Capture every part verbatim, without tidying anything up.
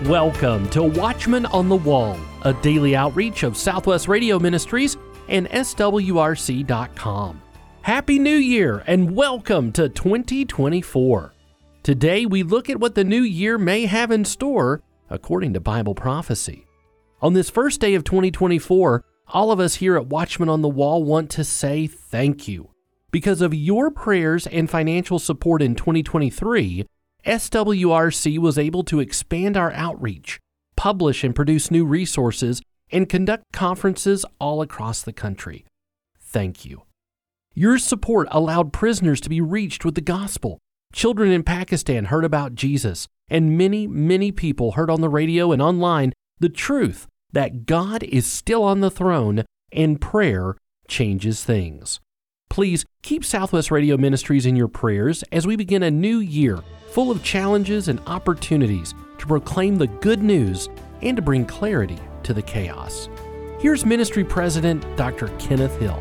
Welcome to Watchman on the Wall, a daily outreach of Southwest Radio Ministries and S W R C dot com. Happy New Year and welcome to twenty twenty-four. Today we look at what the new year may have in store according to Bible prophecy. On this first day of twenty twenty-four, all of us here at Watchman on the Wall want to say thank you. Because of your prayers and financial support in twenty twenty-three, S W R C was able to expand our outreach, publish and produce new resources, and conduct conferences all across the country. Thank you. Your support allowed prisoners to be reached with the gospel. Children in Pakistan heard about Jesus, and many, many people heard on the radio and online the truth that God is still on the throne and prayer changes things. Please keep Southwest Radio Ministries in your prayers as we begin a new year full of challenges and opportunities to proclaim the good news and to bring clarity to the chaos. Here's Ministry President Doctor Kenneth Hill.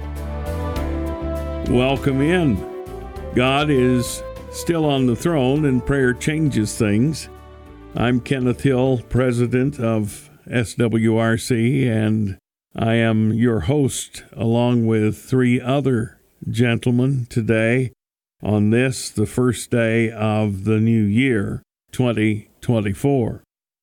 Welcome in. God is still on the throne and prayer changes things. I'm Kenneth Hill, President of S W R C, and I am your host along with three other gentlemen today on this, the first day of the new year, twenty twenty-four.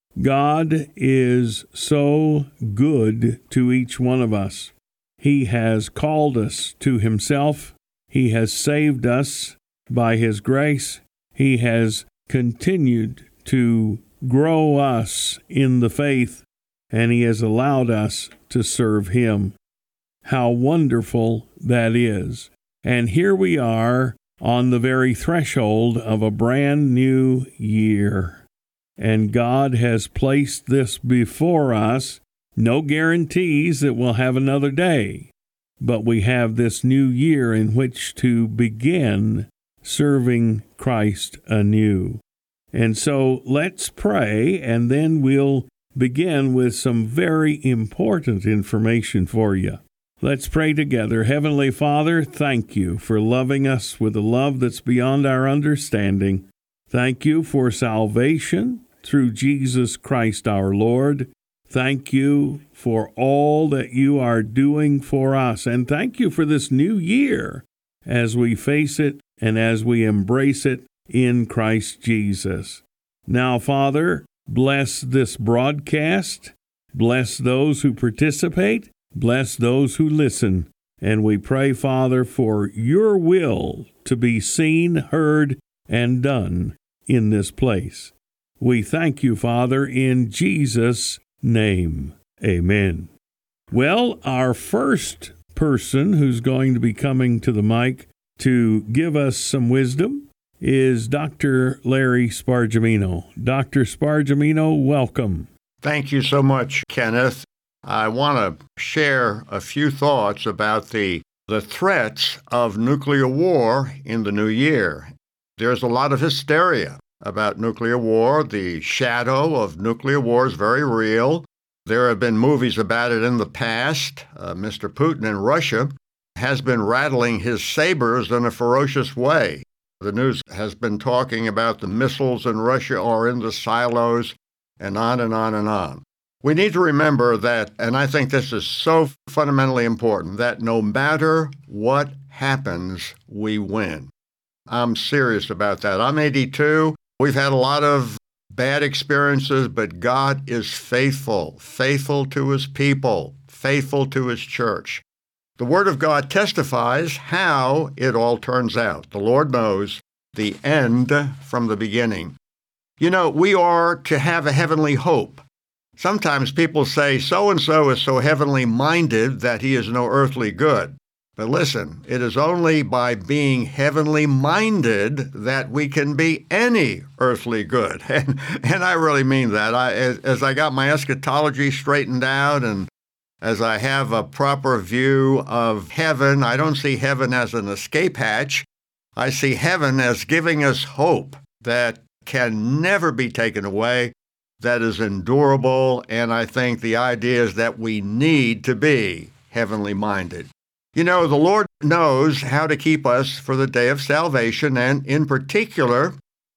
God is so good to each one of us. He has called us to Himself. He has saved us by His grace. He has continued to grow us in the faith, and He has allowed us to serve Him. How wonderful that is. And here we are on the very threshold of a brand new year. And God has placed this before us. No guarantees that we'll have another day, but we have this new year in which to begin serving Christ anew. And so let's pray, and then we'll begin with some very important information for you. Let's pray together. Heavenly Father, thank you for loving us with a love that's beyond our understanding. Thank you for salvation through Jesus Christ our Lord. Thank you for all that you are doing for us. And thank you for this new year as we face it and as we embrace it in Christ Jesus. Now, Father, bless this broadcast. Bless those who participate. Bless those who listen, and we pray, Father, for your will to be seen, heard, and done in this place. We thank you, Father, in Jesus' name. Amen. Well, our first person who's going to be coming to the mic to give us some wisdom is Doctor Larry Spargimino. Doctor Spargimino, welcome. Thank you so much, Kenneth. I want to share a few thoughts about the, the threats of nuclear war in the new year. There's a lot of hysteria about nuclear war. The shadow of nuclear war is very real. There have been movies about it in the past. Uh, Mister Putin in Russia has been rattling his sabers in a ferocious way. The news has been talking about the missiles in Russia are in the silos, and on and on and on. We need to remember that, and I think this is so fundamentally important, that no matter what happens, we win. I'm serious about that. I'm eighty-two. We've had a lot of bad experiences, but God is faithful, faithful to His people, faithful to His church. The Word of God testifies how it all turns out. The Lord knows the end from the beginning. You know, we are to have a heavenly hope. Sometimes people say so-and-so is so heavenly minded that he is no earthly good. But listen, it is only by being heavenly minded that we can be any earthly good. And, and I really mean that. I, as, as I got my eschatology straightened out and as I have a proper view of heaven, I don't see heaven as an escape hatch. I see heaven as giving us hope that can never be taken away, that is endurable, and I think the idea is that we need to be heavenly minded. You know, the Lord knows how to keep us for the day of salvation, and in particular,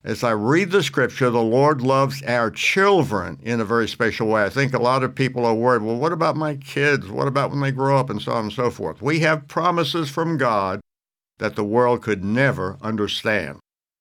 as I read the scripture, the Lord loves our children in a very special way. I think a lot of people are worried, well, what about my kids? What about when they grow up? And so on and so forth. We have promises from God that the world could never understand.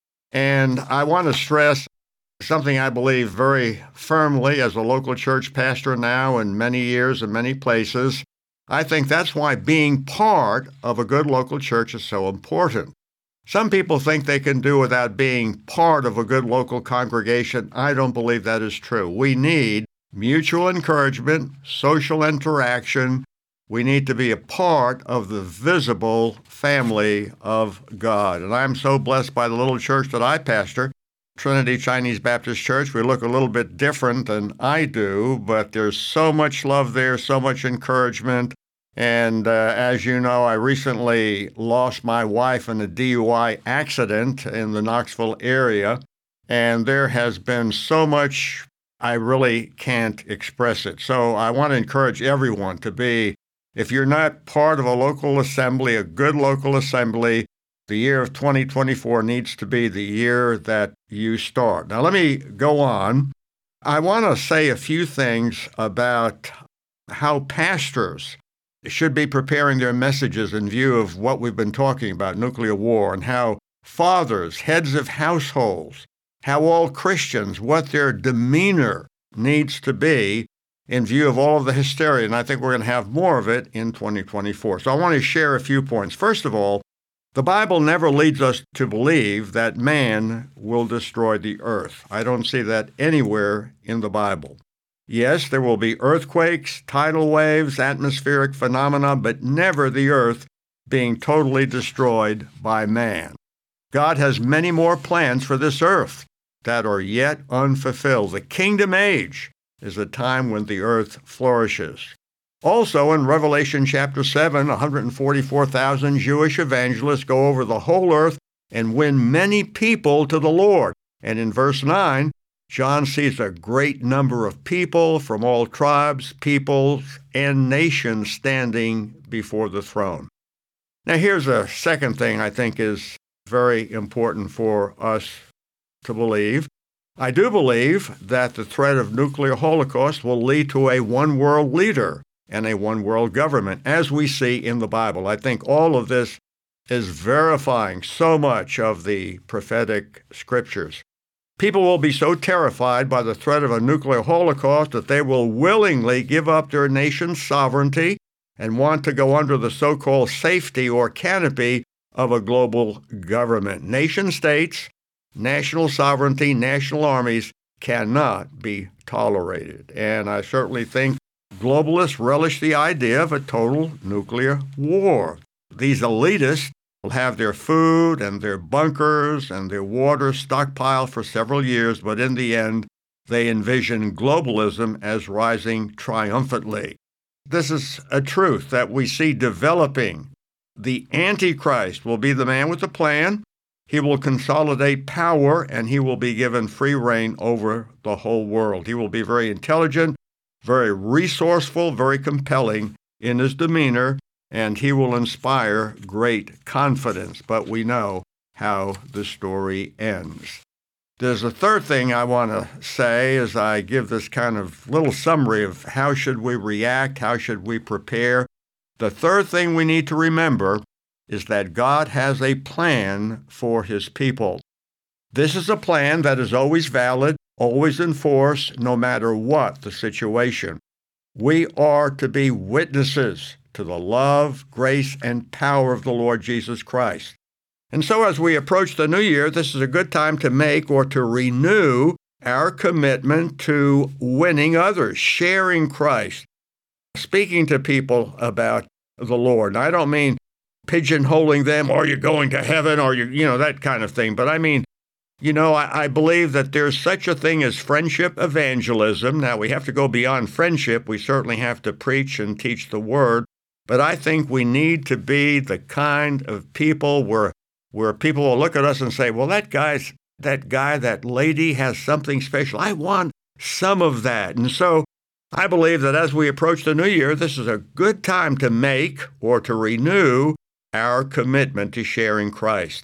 And I want to stress something I believe very firmly as a local church pastor now in many years in many places. I think that's why being part of a good local church is so important. Some people think they can do without being part of a good local congregation. I don't believe that is true. We need mutual encouragement, social interaction. We need to be a part of the visible family of God. And I'm so blessed by the little church that I pastor, Trinity Chinese Baptist Church. We look a little bit different than I do, but there's so much love there, so much encouragement. And uh, as you know, I recently lost my wife in a D U I accident in the Knoxville area, and there has been so much, I really can't express it. So I want to encourage everyone to be, if you're not part of a local assembly, a good local assembly, the year of twenty twenty-four needs to be the year that you start. Now, let me go on. I want to say a few things about how pastors should be preparing their messages in view of what we've been talking about, nuclear war, and how fathers, heads of households, how all Christians, what their demeanor needs to be in view of all of the hysteria. And I think we're going to have more of it in twenty twenty-four. So I want to share a few points. First of all, the Bible never leads us to believe that man will destroy the earth. I don't see that anywhere in the Bible. Yes, there will be earthquakes, tidal waves, atmospheric phenomena, but never the earth being totally destroyed by man. God has many more plans for this earth that are yet unfulfilled. The kingdom age is a time when the earth flourishes. Also, in Revelation chapter seven, one hundred forty-four thousand Jewish evangelists go over the whole earth and win many people to the Lord. And in verse nine, John sees a great number of people from all tribes, peoples, and nations standing before the throne. Now, here's a second thing I think is very important for us to believe. I do believe that the threat of nuclear holocaust will lead to a one-world leader and a one-world government, as we see in the Bible. I think all of this is verifying so much of the prophetic scriptures. People will be so terrified by the threat of a nuclear holocaust that they will willingly give up their nation's sovereignty and want to go under the so-called safety or canopy of a global government. Nation-states, national sovereignty, national armies cannot be tolerated. And I certainly think globalists relish the idea of a total nuclear war. These elitists will have their food and their bunkers and their water stockpiled for several years, but in the end, they envision globalism as rising triumphantly. This is a truth that we see developing. The Antichrist will be the man with the plan. He will consolidate power, and he will be given free reign over the whole world. He will be very intelligent, very resourceful, very compelling in his demeanor, and he will inspire great confidence. But we know how the story ends. There's a third thing I want to say as I give this kind of little summary of how should we react, how should we prepare. The third thing we need to remember is that God has a plan for his people. This is a plan that is always valid, always in force, no matter what the situation. We are to be witnesses to the love, grace, and power of the Lord Jesus Christ. And so as we approach the new year, this is a good time to make or to renew our commitment to winning others, sharing Christ, speaking to people about the Lord. And I don't mean pigeonholing them, are you going to heaven, or you, you know, that kind of thing. But I mean, you know, I, I believe that there's such a thing as friendship evangelism. Now, we have to go beyond friendship. We certainly have to preach and teach the word. But I think we need to be the kind of people where where people will look at us and say, well, that guy's, that guy, that lady has something special. I want some of that. And so I believe that as we approach the new year, this is a good time to make or to renew our commitment to sharing Christ.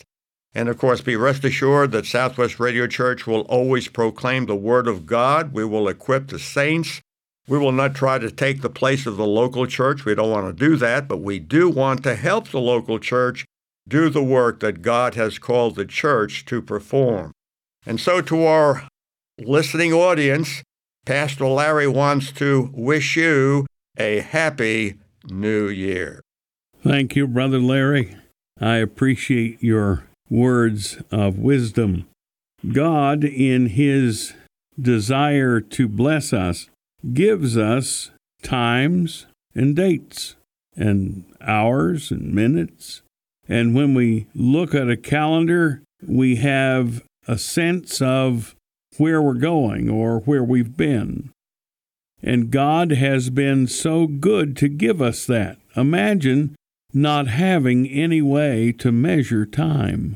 And of course, be rest assured that Southwest Radio Church will always proclaim the Word of God. We will equip the saints. We will not try to take the place of the local church. We don't want to do that, but we do want to help the local church do the work that God has called the church to perform. And so to our listening audience, Pastor Larry wants to wish you a happy new year. Thank you, Brother Larry. I appreciate your words of wisdom. God, in His desire to bless us, gives us times and dates and hours and minutes. And when we look at a calendar, we have a sense of where we're going or where we've been. And God has been so good to give us that. Imagine not having any way to measure time.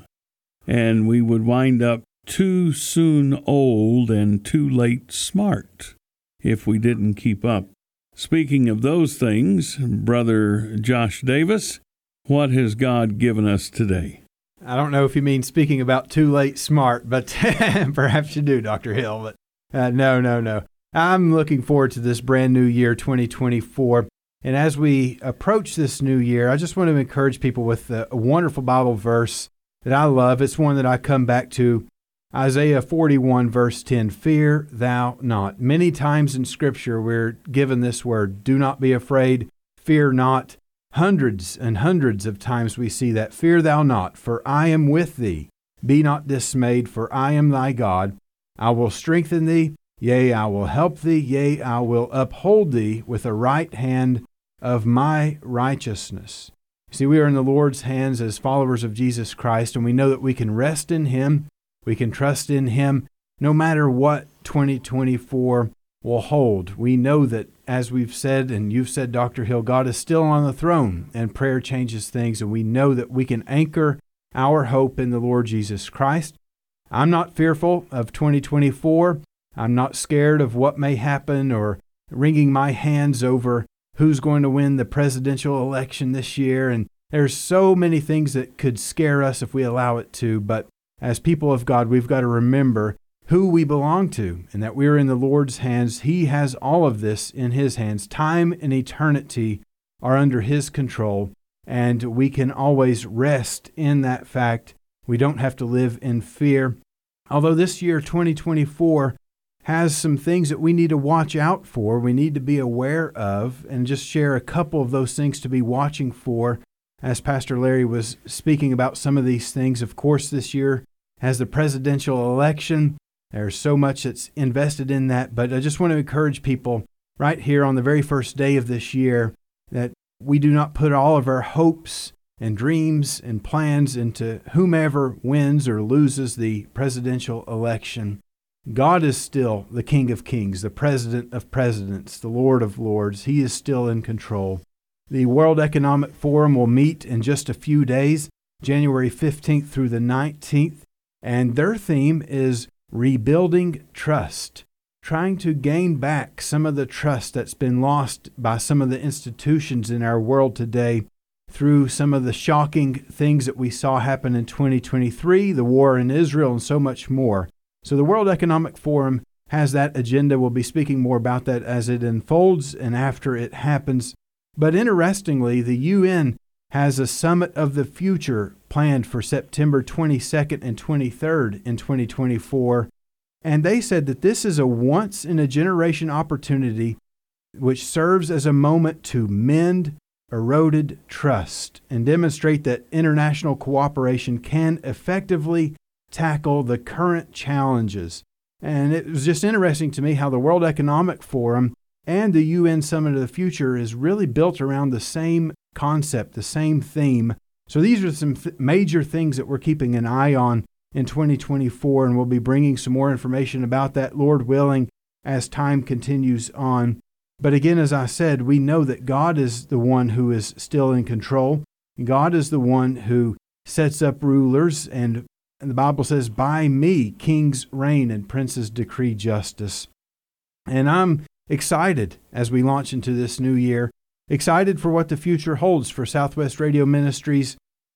And we would wind up too soon old and too late smart if we didn't keep up. Speaking of those things, Brother Josh Davis, what has God given us today? I don't know if you mean speaking about too late smart, but perhaps you do, Doctor Hill. But uh, no, no, no. I'm looking forward to this brand new year, twenty twenty-four. And as we approach this new year, I just want to encourage people with a, a wonderful Bible verse that I love. It's one that I come back to, Isaiah forty-one, verse ten, fear thou not. Many times in Scripture, we're given this word, do not be afraid, fear not. Hundreds and hundreds of times we see that, fear thou not, for I am with thee. Be not dismayed, for I am thy God. I will strengthen thee, yea, I will help thee, yea, I will uphold thee with the right hand of my righteousness. See, we are in the Lord's hands as followers of Jesus Christ, and we know that we can rest in Him, we can trust in Him, no matter what twenty twenty-four will hold. We know that, as we've said, and you've said, Doctor Hill, God is still on the throne, and prayer changes things, and we know that we can anchor our hope in the Lord Jesus Christ. I'm not fearful of twenty twenty-four. I'm not scared of what may happen or wringing my hands over who's going to win the presidential election this year. And there's so many things that could scare us if we allow it to. But as people of God, we've got to remember who we belong to and that we're in the Lord's hands. He has all of this in His hands. Time and eternity are under His control, and we can always rest in that fact. We don't have to live in fear. Although this year, twenty twenty-four, has some things that we need to watch out for, we need to be aware of, and just share a couple of those things to be watching for. As Pastor Larry was speaking about some of these things, of course, this year has the presidential election. There's so much that's invested in that, but I just want to encourage people right here on the very first day of this year that we do not put all of our hopes and dreams and plans into whomever wins or loses the presidential election. God is still the King of Kings, the President of Presidents, the Lord of Lords. He is still in control. The World Economic Forum will meet in just a few days, January fifteenth through the nineteenth, and their theme is rebuilding trust, trying to gain back some of the trust that's been lost by some of the institutions in our world today through some of the shocking things that we saw happen in twenty twenty-three, the war in Israel, and so much more. So the World Economic Forum has that agenda. We'll be speaking more about that as it unfolds and after it happens. But interestingly, the U N has a Summit of the Future planned for September twenty-second and twenty-third in twenty twenty-four. And they said that this is a once-in-a-generation opportunity which serves as a moment to mend eroded trust and demonstrate that international cooperation can effectively tackle the current challenges. And it was just interesting to me how the World Economic Forum and the U N Summit of the Future is really built around the same concept, the same theme. So these are some th- major things that we're keeping an eye on in twenty twenty-four, and we'll be bringing some more information about that, Lord willing, as time continues on. But again, as I said, we know that God is the one who is still in control. God is the one who sets up rulers, and And the Bible says, by me, kings reign and princes decree justice. And I'm excited as we launch into this new year, excited for what the future holds for Southwest Radio Ministries.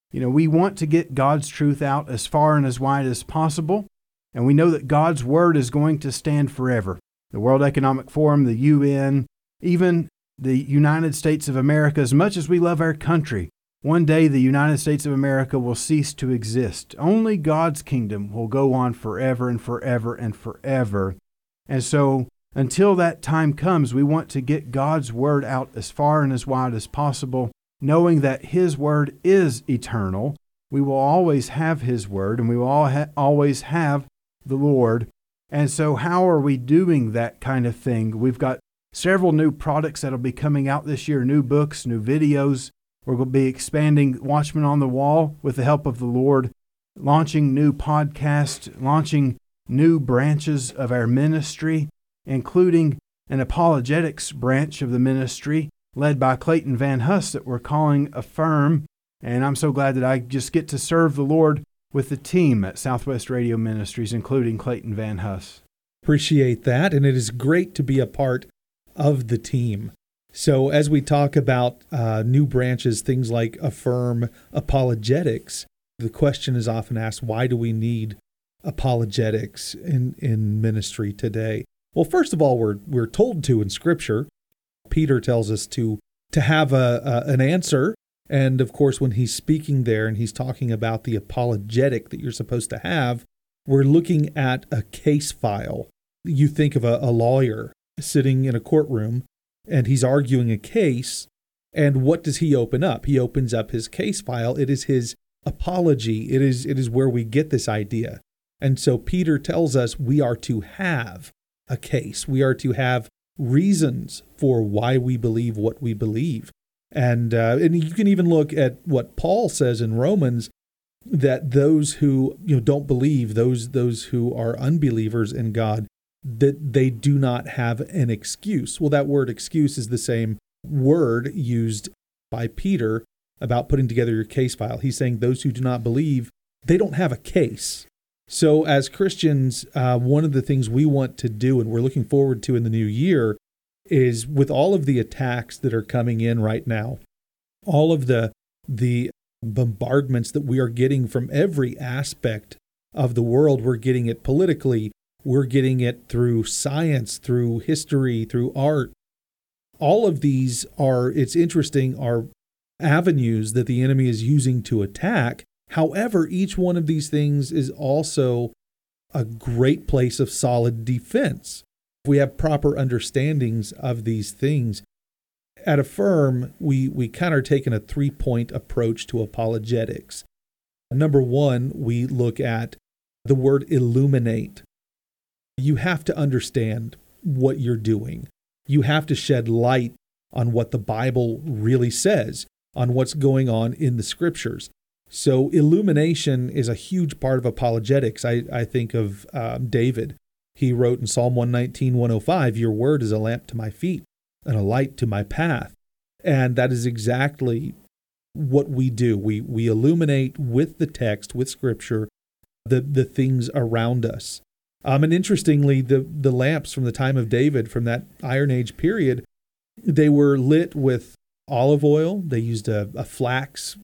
You know, we want to get God's truth out as far and as wide as possible, and we know that God's word is going to stand forever. The World Economic Forum, the U N, even the United States of America, as much as we love our country, one day the United States of America will cease to exist. Only God's kingdom will go on forever and forever and forever. And so until that time comes, we want to get God's word out as far and as wide as possible, knowing that His word is eternal. We will always have His word, and we will all ha- always have the Lord. And so how are we doing that kind of thing? We've got several new products that will be coming out this year, new books, new videos. We're going to be expanding Watchmen on the Wall with the help of the Lord, launching new podcasts, launching new branches of our ministry, including an apologetics branch of the ministry led by Clayton Van Huss that we're calling Affirm. And I'm so glad that I just get to serve the Lord with the team at Southwest Radio Ministries, including Clayton Van Huss. Appreciate that, and it is great to be a part of the team. So as we talk about uh, new branches, things like Affirm Apologetics, the question is often asked, why do we need apologetics in, in ministry today? Well, first of all, we're we're told to in Scripture. Peter tells us to to have a, a an answer. And of course, when he's speaking there and he's talking about the apologetic that you're supposed to have, we're looking at a case file. You think of a, a lawyer sitting in a courtroom and he's arguing a case. And what does he open up? He opens up his case file. It is his apology. It is, it is where we get this idea. And so Peter tells us we are to have a case. We are to have reasons for why we believe what we believe. And uh, and you can even look at what Paul says in Romans, that those who you know don't believe, those those who are unbelievers in God, that they do not have an excuse. Well, that word excuse is the same word used by Peter about putting together your case file. He's saying those who do not believe, they don't have a case. So as Christians, uh, one of the things we want to do and we're looking forward to in the new year is with all of the attacks that are coming in right now, all of the the bombardments that we are getting from every aspect of the world. We're getting it politically, we're getting it through science, through history, through art. All of these are, it's interesting, are avenues that the enemy is using to attack. However, each one of these things is also a great place of solid defense. We have proper understandings of these things. At Affirm, we, we kind of are taking a three-point approach to apologetics. Number one, we look at the word illuminate. You have to understand what you're doing. You have to shed light on what the Bible really says, on what's going on in the Scriptures. So illumination is a huge part of apologetics. I, I think of um, David. He wrote in Psalm one nineteen, one oh five, "Your word is a lamp to my feet and a light to my path." And that is exactly what we do. We we illuminate with the text, with Scripture, the, the things around us. Um, and interestingly, the, the lamps from the time of David, from that Iron Age period, they were lit with olive oil. They used a, a flax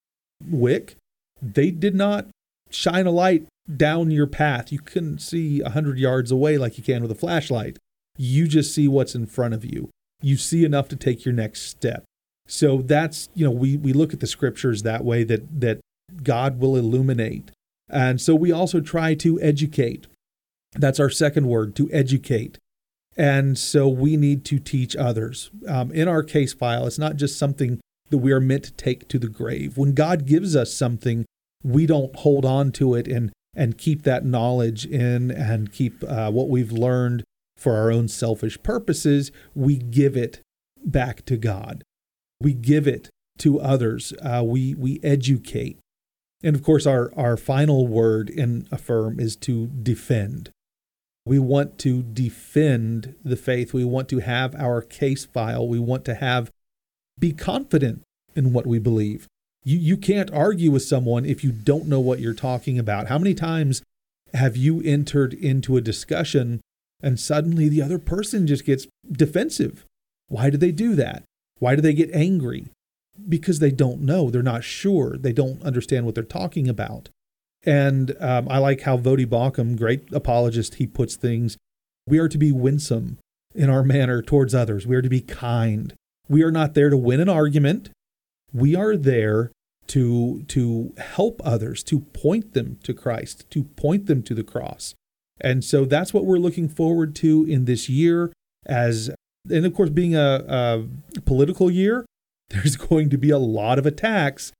wick. They did not shine a light down your path. You couldn't see a hundred yards away like you can with a flashlight. You just see what's in front of you. You see enough to take your next step. So that's, you know, we, we look at the Scriptures that way, that, that God will illuminate. And so we also try to educate. That's our second word, to educate. And so we need to teach others. Um, in our case file, it's not just something that we are meant to take to the grave. When God gives us something, we don't hold on to it and and keep that knowledge in and keep uh, what we've learned for our own selfish purposes. We give it back to God. We give it to others. Uh, we we educate. And of course, our, our final word in Affirm is to defend. We want to defend the faith. We want to have our case file. We want to have be confident in what we believe. You you can't argue with someone if you don't know what you're talking about. How many times have you entered into a discussion and suddenly the other person just gets defensive? Why do they do that? Why do they get angry? because they don't know. They're not sure. They don't understand what they're talking about. And um, I like how Voddie Baucham, great apologist, he puts things. We are to be winsome in our manner towards others. We are to be kind. We are not there to win an argument. We are there to, to help others, to point them to Christ, to point them to the cross. And so that's what we're looking forward to in this year. As, and of course, being a, a political year, there's going to be a lot of attacks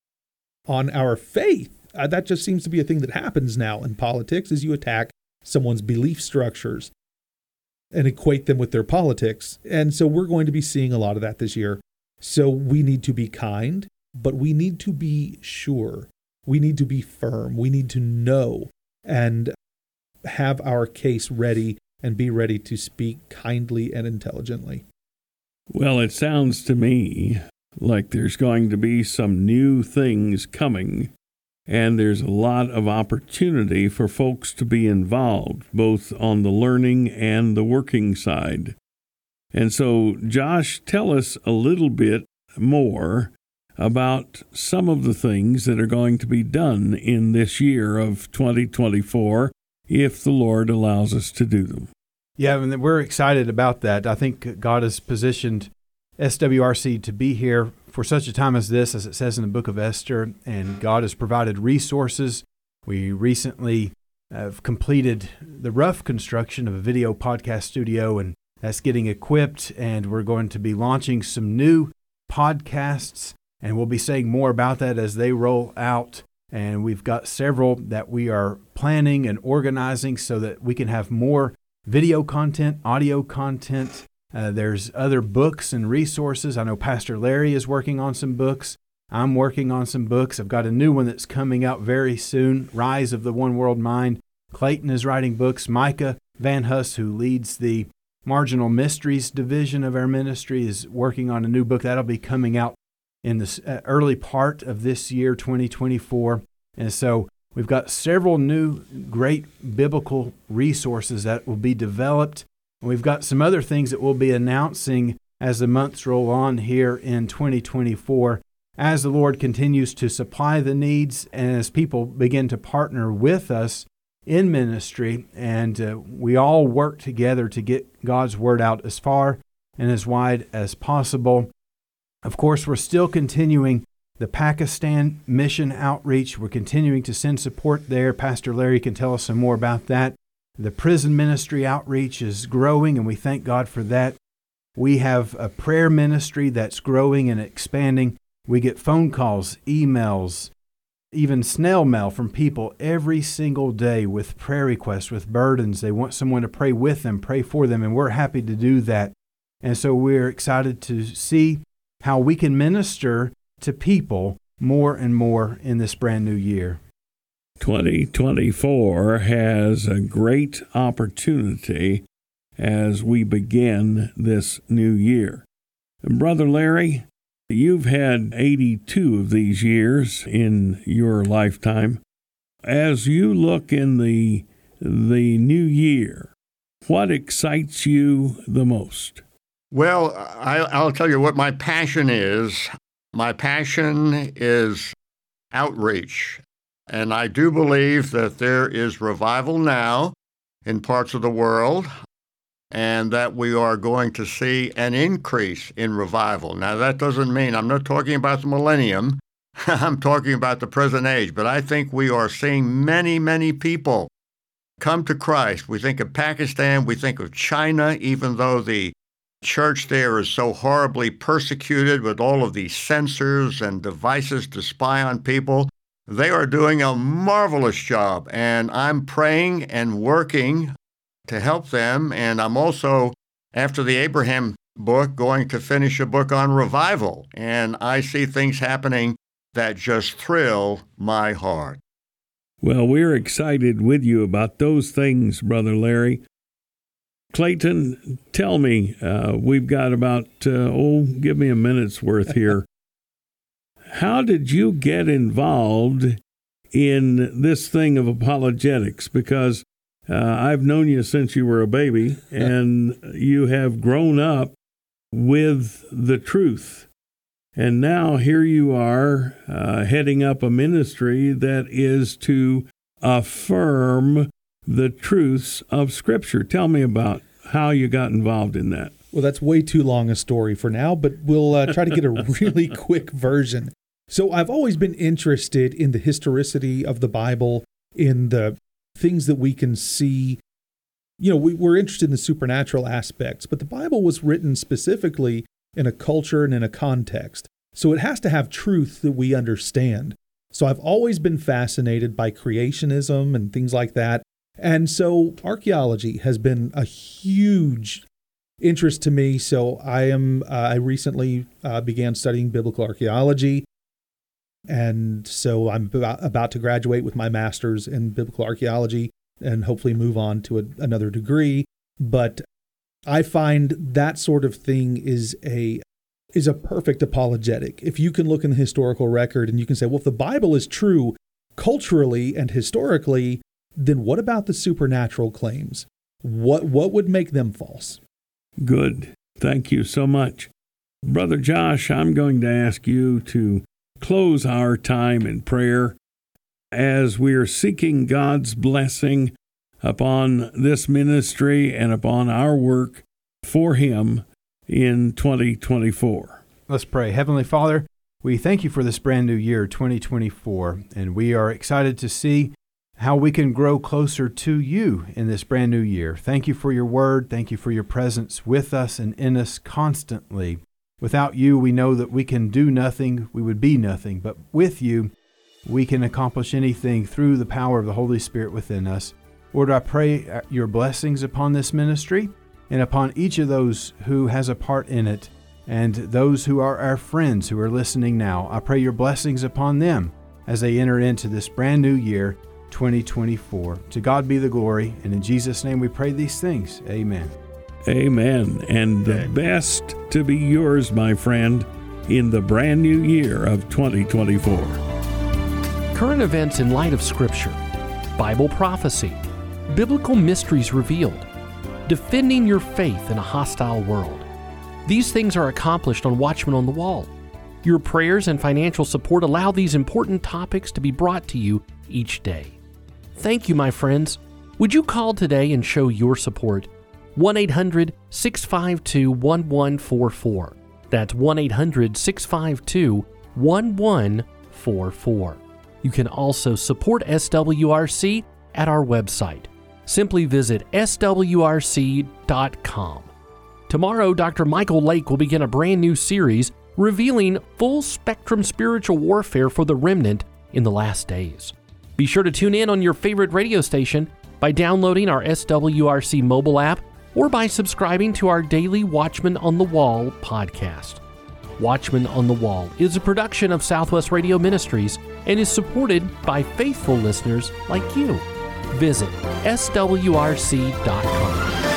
on our faith. Uh, that just seems to be a thing that happens now in politics, is you attack someone's belief structures and equate them with their politics. And so we're going to be seeing a lot of that this year. So we need to be kind, but we need to be sure. We need to be firm. We need to know and have our case ready and be ready to speak kindly and intelligently. Well, it sounds to me like there's going to be some new things coming, and there's a lot of opportunity for folks to be involved, both on the learning and the working side. And so, Josh, tell us a little bit more about some of the things that are going to be done in this year of twenty twenty-four, if the Lord allows us to do them. Yeah, and we're excited about that. I think God has positioned S W R C to be here for such a time as this, as it says in the book of Esther, and God has provided resources. We recently have completed the rough construction of a video podcast studio, and that's getting equipped, and we're going to be launching some new podcasts, and we'll be saying more about that as they roll out. And we've got several that we are planning and organizing so that we can have more video content, audio content. Uh, there's other books and resources. I know Pastor Larry is working on some books. I'm working on some books. I've got a new one that's coming out very soon, Rise of the One World Mind. Clayton is writing books. Micah Van Huss, who leads the Marginal Mysteries division of our ministry, is working on a new book. That'll be coming out in the early part of this year, twenty twenty-four. And so we've got several new great biblical resources that will be developed. And we've got some other things that we'll be announcing as the months roll on here in twenty twenty-four, as the Lord continues to supply the needs and as people begin to partner with us in ministry. And uh, we all work together to get God's word out as far and as wide as possible. Of course, we're still continuing the Pakistan mission outreach. We're continuing to send support there. Pastor Larry can tell us some more about that. The prison ministry outreach is growing, and we thank God for that. We have a prayer ministry that's growing and expanding. We get phone calls, emails, even snail mail from people every single day with prayer requests, with burdens. They want someone to pray with them, pray for them, and we're happy to do that. And so we're excited to see how we can minister to people more and more in this brand new year. twenty twenty-four has a great opportunity as we begin this new year. And Brother Larry, you've had eighty-two of these years in your lifetime. As you look in the the new year, what excites you the most? Well, I, I'll tell you what my passion is. My passion is outreach. And I do believe that there is revival now in parts of the world, and that we are going to see an increase in revival. Now, that doesn't mean, I'm not talking about the millennium, I'm talking about the present age, but I think we are seeing many, many people come to Christ. We think of Pakistan, we think of China, even though the church there is so horribly persecuted with all of these censors and devices to spy on people. They are doing a marvelous job, and I'm praying and working to help them. And I'm also, after the Abraham book, going to finish a book on revival. And I see things happening that just thrill my heart. Well, we're excited with you about those things, Brother Larry. Clayton, tell me, uh, we've got about, uh, oh, give me a minute's worth here. How did you get involved in this thing of apologetics? Because uh, I've known you since you were a baby, and you have grown up with the truth. And now here you are uh, heading up a ministry that is to affirm the truths of Scripture. Tell me about how you got involved in that. Well, that's way too long a story for now, but we'll uh, try to get a really quick version. So I've always been interested in the historicity of the Bible, in the things that we can see. You know, we, we're interested in the supernatural aspects, but the Bible was written specifically in a culture and in a context. So it has to have truth that we understand. So I've always been fascinated by creationism and things like that. And so archaeology has been a huge interest to me. So I am, uh, I recently uh, began studying biblical archaeology. And so I'm about, about to graduate with my master's in biblical archaeology and hopefully move on to a, another degree. But I find that sort of thing is a is a perfect apologetic. If you can look in the historical record and you can say, well, if the Bible is true culturally and historically, then what about the supernatural claims? What what would make them false? Good. Thank you so much. Brother Josh, I'm going to ask you to close our time in prayer as we are seeking God's blessing upon this ministry and upon our work for Him in twenty twenty-four. Let's pray. Heavenly Father, we thank you for this brand new year, twenty twenty-four, and we are excited to see how we can grow closer to you in this brand new year. Thank you for your word. Thank you for your presence with us and in us constantly. Without you, we know that we can do nothing, we would be nothing, but with you, we can accomplish anything through the power of the Holy Spirit within us. Lord, I pray your blessings upon this ministry and upon each of those who has a part in it and those who are our friends who are listening now. I pray your blessings upon them as they enter into this brand new year, twenty twenty-four. To God be the glory, and in Jesus' name we pray these things. Amen. Amen. And the Amen. best to be yours, my friend, in the brand new year of twenty twenty-four. Current events in light of Scripture, Bible prophecy, biblical mysteries revealed, defending your faith in a hostile world. These things are accomplished on Watchmen on the Wall. Your prayers and financial support allow these important topics to be brought to you each day. Thank you, my friends. Would you call today and show your support? one eight hundred, six five two, one one four four. That's one eight hundred, six five two, one one four four. You can also support S W R C at our website. Simply visit S W R C dot com. Tomorrow, Doctor Michael Lake will begin a brand new series revealing full-spectrum spiritual warfare for the remnant in the last days. Be sure to tune in on your favorite radio station by downloading our S W R C mobile app or by subscribing to our daily Watchmen on the Wall podcast. Watchmen on the Wall is a production of Southwest Radio Ministries and is supported by faithful listeners like you. Visit S W R C dot com.